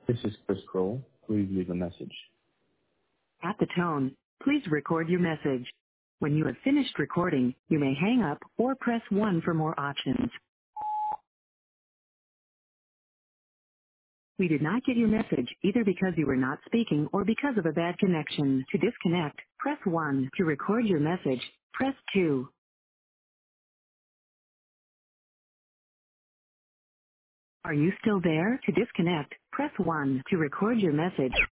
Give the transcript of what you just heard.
This is Chris Kroll. Please leave a message. At the tone, please record your message. When you have finished recording, you may hang up or press 1 for more options. We did not get your message either because you were not speaking or because of a bad connection. To disconnect, press 1. To record your message, press 2. Are you still there? To disconnect, press 1. To record your message,